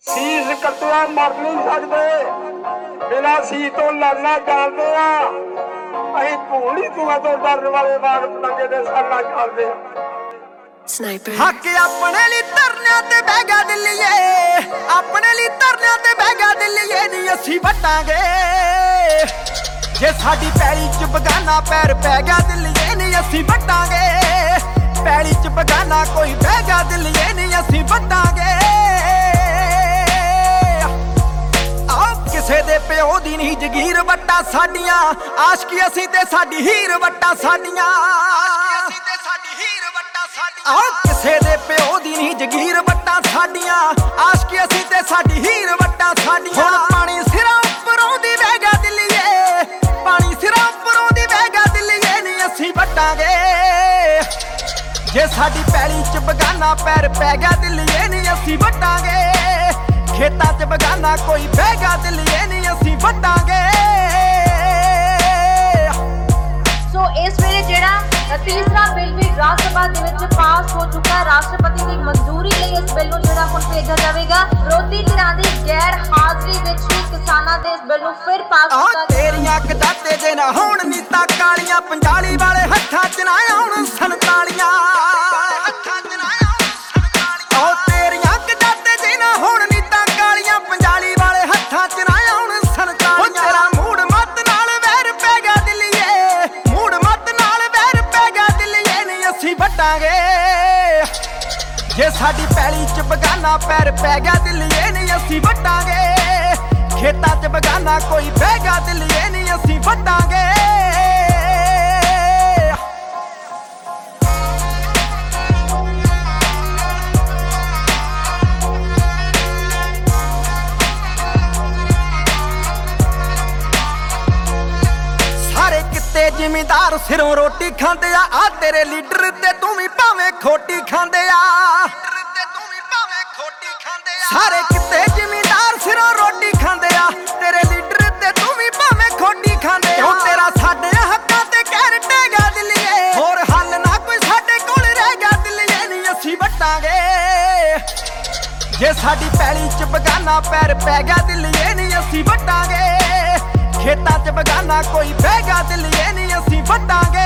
ਸੀਸ ਕੱਟਿਆ ਮਰ ਨਹੀਂ ਸਕਦੇ, ਬਿਨਾਂ ਸੀਸ ਤੋਂ ਲੜਨਾ ਜਾਣਦੇ ਆ ਅਸੀਂ। ਭੂਲੀ ਧੂਆਂ ਤੋਂ ਡਰਨ ਵਾਲੇ ਬਾਗ ਪਤੰਗੇ ਦੇ ਸਾਨਾ ਚੱਲਦੇ ਆ। ਹੱਕ ਆਪਣੇ ਲਈ ਧਰਨਿਆਂ ਤੇ ਬਹਿ ਗਿਆ ਦਿੱਲੀਏ, ਆਪਣੇ ਲਈ ਧਰਨਿਆਂ ਤੇ ਬਹਿ ਗਿਆ ਦਿੱਲੀਏ, ਨਹੀਂ ਅਸੀਂ ਵੱਟਾਂਗੇ। ਜੇ ਸਾਡੀ ਪੈਲੀ ਚ ਬਗਾਨਾ ਪੈਰ ਪੈ ਗਿਆ ਦਿੱਲੀਏ, ਨਹੀਂ ਅਸੀਂ ਵੱਟਾਂਗੇ। ਪੈਲੀ ਚ ਬਗਾਨਾ ਕੋਈ ਬਹਿ ਗਿਆ ਦਿੱਲੀਏ, ਨਹੀਂ ਅਸੀਂ ਵੱਟਾਂਗੇ। ਆਹ ਕਿਸੇ ਦੇ ਪਿਓ ਦੀ ਨਹੀਂ ਜਗੀਰ ਵੱਟਾਂ ਸਾਡੀਆਂ, ਆਸ਼ਕੀ ਅਸੀਂ ਤੇ ਸਾਡੀ ਹੀਰ ਵੱਟਾਂ ਸਾਡੀਆਂ। ਆਹ ਕਿਸੇ ਦੇ ਪਿਓ ਦੀ ਨਹੀਂ ਜਗੀਰ ਵੱਟਾਂ ਸਾਡੀਆਂ, ਆਸ਼ਕੀ ਅਸੀਂ ਤੇ ਸਾਡੀ ਹੀਰ ਵੱਟਾਂ ਸਾਡੀਆਂ। ਹੁਣ ਪਾਣੀ ਸਿਰਾਂ ਉੱਪਰੋਂ ਦੀ ਵਹਿ ਗਿਆ ਦਿੱਲੀਏ, ਪਾਣੀ ਸਿਰਾਂ ਉੱਪਰੋਂ ਦੀ ਵਹਿ ਗਿਆ ਦਿੱਲੀਏ, ਨਹੀਂ ਅਸੀਂ ਵੱਟਾਂਗੇ। ਜੇ ਸਾਡੀ ਪੈਲੀ ਚ ਬਗਾਨਾ ਪੈਰ ਪੈ ਗਿਆ ਦਿੱਲੀਏ, ਨਹੀਂ ਅਸੀਂ ਵੱਟਾਂਗੇ। ਖੇਤਾਂ ਚ ਬਗਾਨਾ ਕੋਈ ਬਹਿ ਗਿਆ ਦਿੱਲੀਏ, ਨਹੀਂ ਅਸੀਂ ਵੱਟਾਂਗੇ। ਸੋ ਇਸ ਵੇਲੇ ਜਿਹੜਾ ਤੀਸਰਾ ਬਿੱਲ ਵੀ ਰਾਜ ਸਭਾ ਦੇ ਵਿੱਚ ਪਾਸ ਹੋ ਚੁੱਕਾ ਹੈ। ਰਾਸ਼ਟਰਪਤੀ ਦੀ ਮਨਜ਼ੂਰੀ ਲਈ ਇਸ ਬਿੱਲ ਨੂੰ ਜਿਹੜਾ ਹੁਣ ਭੇਜਿਆ ਜਾਵੇਗਾ। ਵਿਰੋਧੀ ਧਿਰਾਂ ਦੀ ਗੈਰ ਹਾਜ਼ਰੀ ਵਿੱਚ ਹੀ ਕਿਸਾਨਾਂ ਦੇ ਇਸ ਬਿੱਲ ਨੂੰ ਫਿਰ ਪਾਸ ਕੀਤਾ ਗਿਆ। ਤੇਰੀਆਂ ਕਦਾਤੇ ਜੇ ਨਾ ਹੋਣ ਨੀਤਾਂ ਕਾਲੀਆਂ, ਪੰਜਾਲੀ ਵਾਲੇ ਹੱਥਾਂ ਚ ਨਾ ਆਉਣ ਸੰਤਾਲੀਆਂ। ਉਹ ਤੇਰੀਆਂ ਕਦਾਤੇ ਜੇ ਨਾ ਹੋਣ ਨੀਤਾਂ ਕਾਲੀਆਂ, ਪੰਜਾਲੀ ਵਾਲੇ ਹੱਥਾਂ ਚ ਨਾ ਆਉਣ ਸੰਤਾਲੀਆਂ। ਤੇਰਾ ਮੂਡ ਮੱਤ ਨਾਲ ਵੈਰ ਪੈ ਗਿਆ ਦਿੱਲੀਏ, ਮੂਡ ਮੱਤ ਨਾਲ ਵੈਰ ਪੈ ਗਿਆ ਦਿੱਲੀਏ, ਨਹੀਂ ਅਸੀਂ ਵੱਟਾਂਗੇ। ਜੇ ਸਾਡੀ ਪੈਲੀ ਚ ਬਗਾਨਾ ਪੈਰ ਪੈ ਗਿਆ ਦਿੱਲੀਏ, ਨਹੀਂ ਅਸੀਂ ਵੱਟਾਂਗੇ। ਖੇਤਾਂ ਚ ਬਗਾਨਾ ਕੋਈ ਬਹਿ ਗਿਆ ਦਿੱਲੀਏ, ਨਹੀਂ ਅਸੀਂ ਵੱਟਾਂਗੇ। ਸਾਰੇ ਕਿਤੇ ਜ਼ਿਮੀਂਦਾਰ ਸਿਰੋਂ ਰੋਟੀ ਖਾਂਦੇ ਆ, ਆ ਤੇਰੇ ਲੀਡਰ ਤੇ ਤੂੰ ਵੀ ਭਾਵੇਂ ਖੋਟੀ ਖਾਂਦੇ ਆ। ਸਾਰੇ ਕਿਤੇ ਜ਼ਿਮੀਂਦਾਰ ਸਿਰੋਂ ਰੋਟੀ ਖਾਂਦੇ ਆ, ਤੇਰੇ ਲੀਡਰ ਤੇ ਤੂੰ ਵੀ ਭਾਵੇਂ ਖੋਟੀ ਖਾਂਦੇ ਆ। ਹੁਣ ਤੇਰਾ ਸਾਡੇ ਹੱਕਾਂ ਤੇ ਕਹਿਰ ਟਹਿ ਗਿਆ ਦਿੱਲੀਏ, ਹੋਰ ਹੱਲ ਨਾ ਕੋਈ ਸਾਡੇ ਕੋਲ ਰਹਿ ਗਿਆ ਦਿੱਲੀਏ, ਨਹੀਂ ਅਸੀਂ ਵੱਟਾਂਗੇ। ਜੇ ਸਾਡੀ ਪੈਲੀ ਚ ਬਗਾਨਾ ਪੈਰ ਪੈ ਗਿਆ ਦਿੱਲੀਏ, ਨਹੀਂ ਅਸੀਂ ਵੱਟਾਂਗੇ। ਖੇਤਾਂ ਚ ਬਗਾਨਾ ਕੋਈ ਬਹਿ ਗਿਆ ਦਿੱਲੀਏ, ਨਹੀਂ ਅਸੀਂ ਵੱਟਾਂਗੇ।